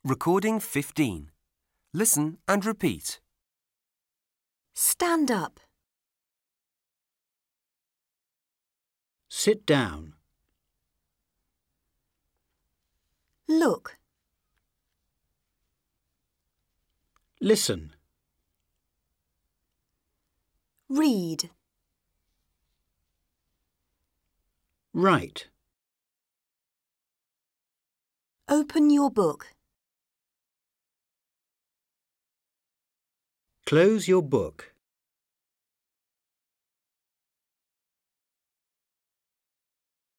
Recording 15. Listen and repeat. Stand up. Sit down. Look. Listen. Read. Write. Open your book. Close your book.